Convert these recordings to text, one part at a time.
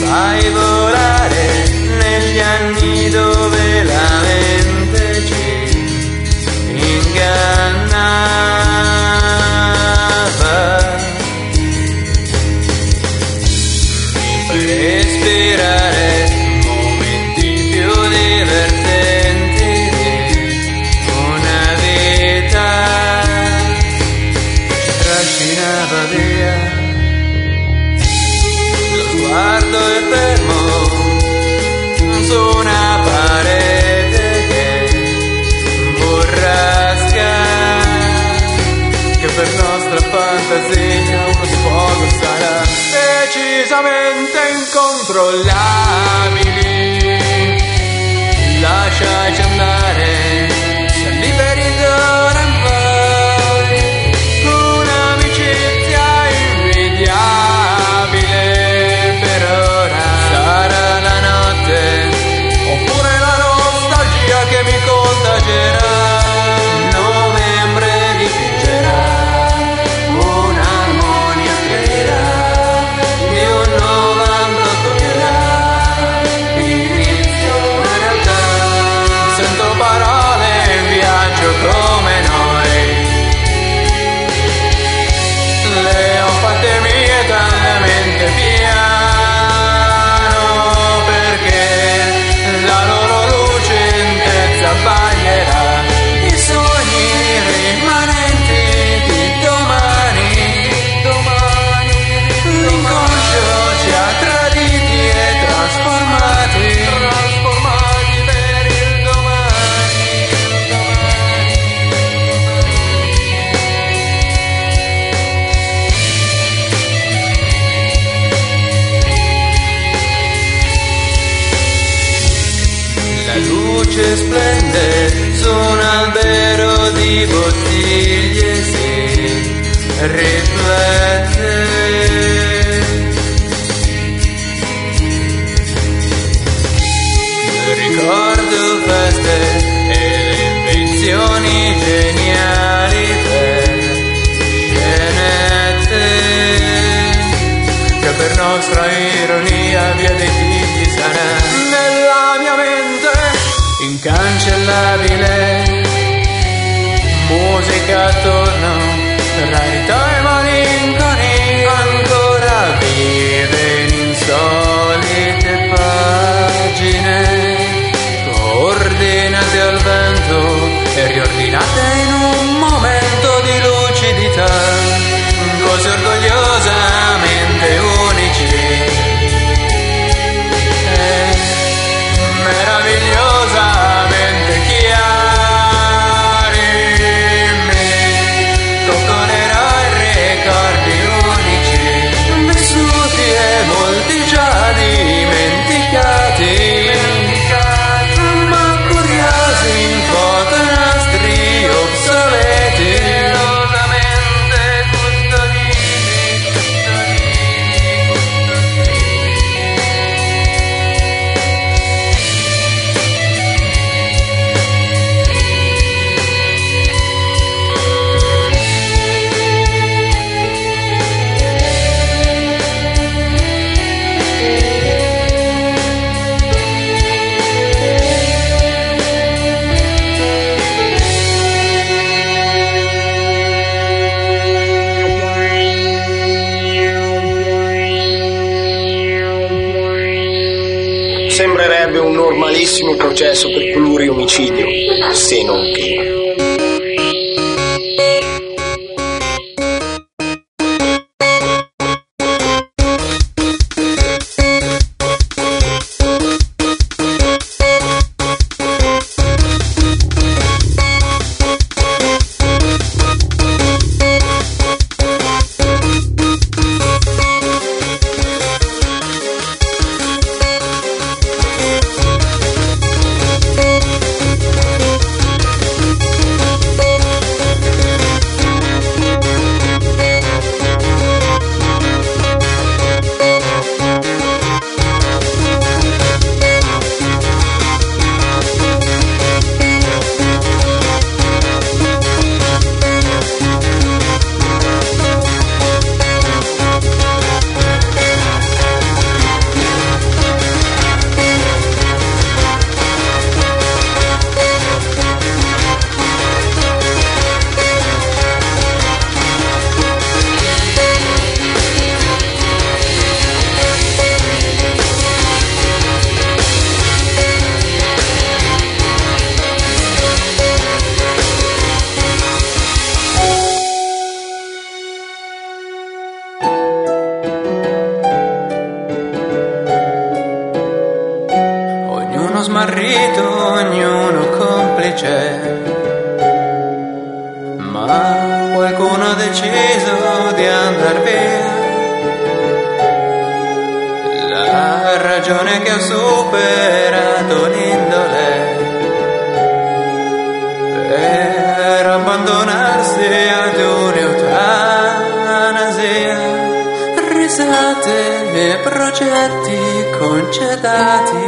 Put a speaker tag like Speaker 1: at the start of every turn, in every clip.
Speaker 1: fai volare negli anni dove la mente ci ingannava. Mi fai respirare momenti più divertenti di una vita. Ci trascinava via lo sguardo è fermo su una parete che burrasca, che per nostra fantasia uno sfogo sarà decisamente incontrollabili. Lasciaci andare, siamo liberi d'ora in poi, un'amicizia invidiabile. Per ora sarà la notte oppure la nostalgia che mi contagierà. Novembre dipingerà un'armonia, creerà di un nuovo anno, toccherà inizio una realtà. Sento parole in viaggio come noi, le ho fatte mie talmente piano, perché la loro luce intezza baglierà i sogni rimanenti di domani. L'inconscio ci ha traditi e trasformati per il domani. La luce splende su un albero di bottiglie, si riflette. Ricordo feste e le invenzioni geniali per scenette, che per nostra ironia via dei figli sarà nella mia mente incancellabile. Musica attorno, rarità e malinconia, ancora vive in insolite pagine, ordinate al vento e riordinate in un momento di lucidità, così orgogliosamente unici e meravigliosamente chiari. Mi cocconerà in ricordi unici, vissuti e molti già dimenticati, ma curiosi in foto nastri obsoleti, celosamente custoditi.
Speaker 2: Sembrerebbe un normalissimo processo per pluriomicidio, se non che.
Speaker 1: smarrito, ognuno complice, ma qualcuno ha deciso di andar via. La ragione che ho superato l'indole per abbandonarsi ad un'eutanasia, risate e progetti concedati,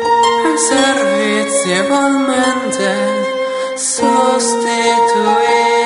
Speaker 1: servizievolmente sostituiti.